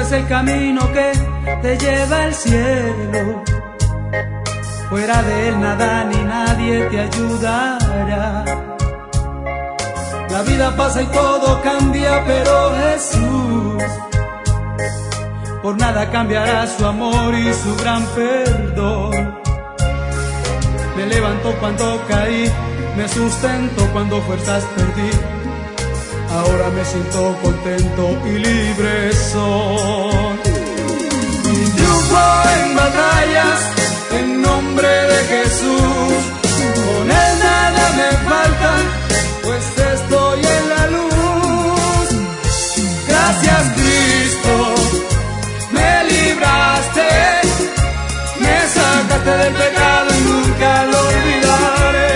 es el camino que te lleva al cielo. Fuera de él nada ni nadie te ayudará. La vida pasa y todo cambia, pero Jesús por nada cambiará su amor y su gran perdón. Me levantó cuando caí, me sustentó cuando fuerzas perdí. Ahora me siento contento y libre soy. Y triunfo en batallas en nombre de Jesús. Con él nada me falta, pues estoy en la luz. Gracias Cristo, me libraste, me sacaste del pecado y nunca lo olvidaré.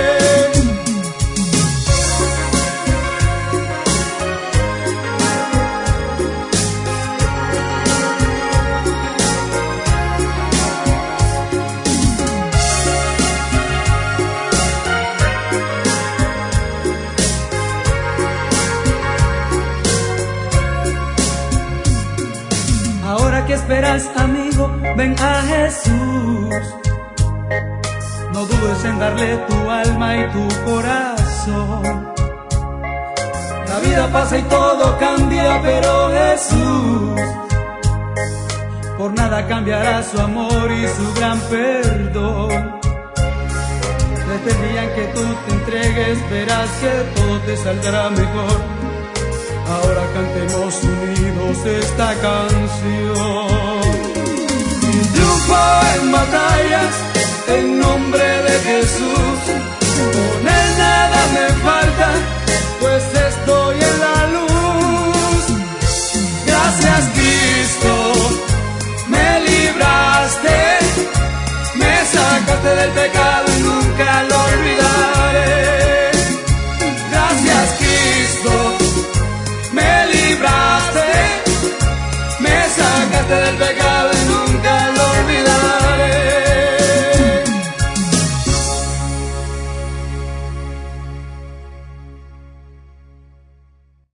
¿Qué esperas, amigo? Ven a Jesús. No dudes en darle tu alma y tu corazón. La vida pasa y todo cambia, pero Jesús por nada cambiará su amor y su gran perdón. Desde el día en que tú te entregues, verás que todo te saldrá mejor. Ahora cantemos unidos esta canción. Y triunfo en batallas en nombre de Jesús. Con él nada me falta, pues estoy en la luz. Gracias Cristo, me libraste, me sacaste del pecado.